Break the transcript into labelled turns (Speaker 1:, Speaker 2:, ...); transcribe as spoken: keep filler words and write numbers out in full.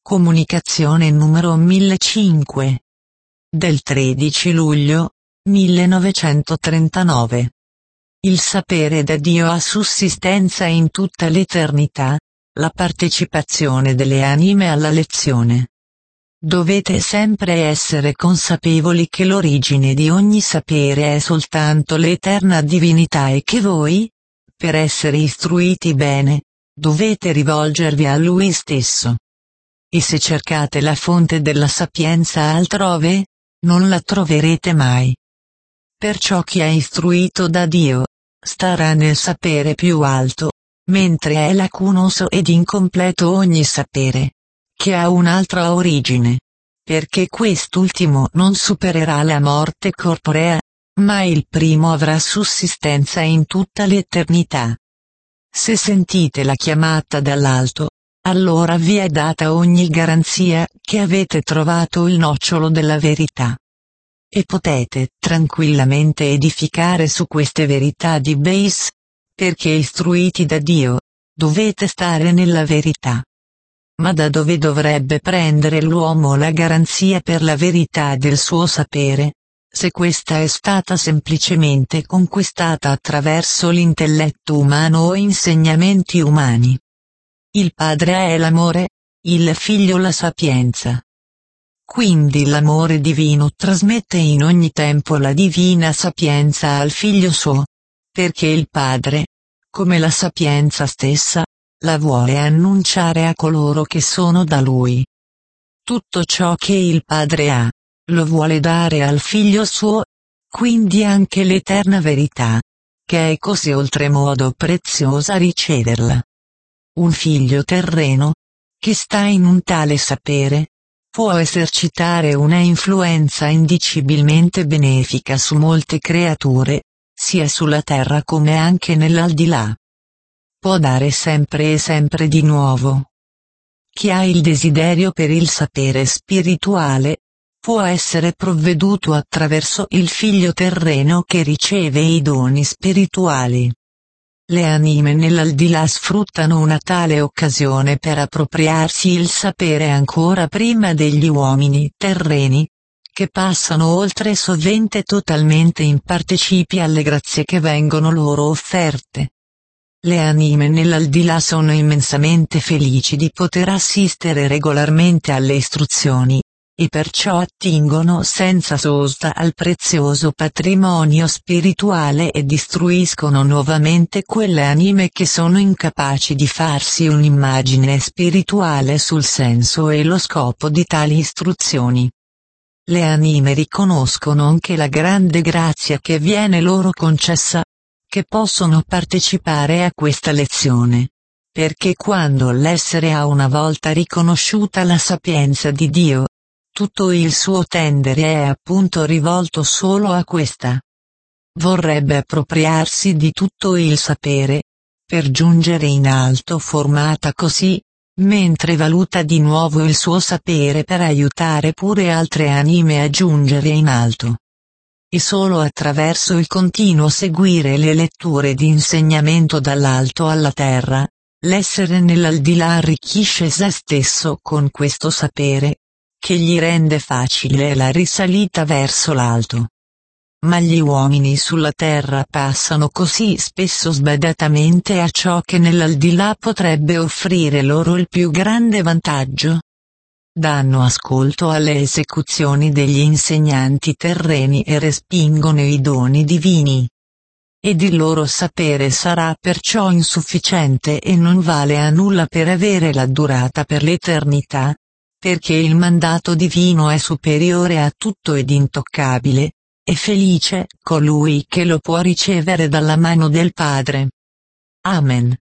Speaker 1: Comunicazione numero millecinquecento del tredici luglio millenovecentotrentanove. Il sapere da Dio ha sussistenza in tutta l'eternità, la partecipazione delle anime alla lezione. Dovete sempre essere consapevoli che l'origine di ogni sapere è soltanto l'eterna divinità e che voi, per essere istruiti bene, dovete rivolgervi a Lui stesso. E se cercate la fonte della sapienza altrove, non la troverete mai. Perciò chi è istruito da Dio, starà nel sapere più alto, mentre è lacunoso ed incompleto ogni sapere, che ha un'altra origine, perché quest'ultimo non supererà la morte corporea, ma il primo avrà sussistenza in tutta l'eternità. Se sentite la chiamata dall'alto, allora vi è data ogni garanzia che avete trovato il nocciolo della verità. E potete tranquillamente edificare su queste verità di base, perché istruiti da Dio, dovete stare nella verità. Ma da dove dovrebbe prendere l'uomo la garanzia per la verità del suo sapere, se questa è stata semplicemente conquistata attraverso l'intelletto umano o insegnamenti umani? Il Padre è l'amore, il Figlio la sapienza. Quindi l'amore divino trasmette in ogni tempo la divina sapienza al Figlio suo, perché il Padre, come la sapienza stessa, la vuole annunciare a coloro che sono da Lui. Tutto ciò che il Padre ha, lo vuole dare al Figlio suo, quindi anche l'eterna verità, che è così oltremodo preziosa riceverla. Un figlio terreno, che sta in un tale sapere, può esercitare una influenza indicibilmente benefica su molte creature, sia sulla terra come anche nell'aldilà. Può dare sempre e sempre di nuovo. Chi ha il desiderio per il sapere spirituale, può essere provveduto attraverso il figlio terreno che riceve i doni spirituali. Le anime nell'aldilà sfruttano una tale occasione per appropriarsi il sapere ancora prima degli uomini terreni, che passano oltre sovente totalmente impartecipi alle grazie che vengono loro offerte. Le anime nell'aldilà sono immensamente felici di poter assistere regolarmente alle istruzioni, e perciò attingono senza sosta al prezioso patrimonio spirituale e istruiscono nuovamente quelle anime che sono incapaci di farsi un'immagine spirituale sul senso e lo scopo di tali istruzioni. Le anime riconoscono anche la grande grazia che viene loro concessa, che possono partecipare a questa lezione, perché quando l'essere ha una volta riconosciuta la sapienza di Dio, tutto il suo tendere è appunto rivolto solo a questa. Vorrebbe appropriarsi di tutto il sapere, per giungere in alto formata così, mentre valuta di nuovo il suo sapere per aiutare pure altre anime a giungere in alto. E solo attraverso il continuo seguire le letture di insegnamento dall'alto alla terra, l'essere nell'aldilà arricchisce se stesso con questo sapere, che gli rende facile la risalita verso l'alto. Ma gli uomini sulla terra passano così spesso sbadatamente a ciò che nell'aldilà potrebbe offrire loro il più grande vantaggio. Danno ascolto alle esecuzioni degli insegnanti terreni e respingono i doni divini. Ed il loro sapere sarà perciò insufficiente e non vale a nulla per avere la durata per l'eternità, perché il mandato divino è superiore a tutto ed intoccabile, e felice colui che lo può ricevere dalla mano del Padre. Amen.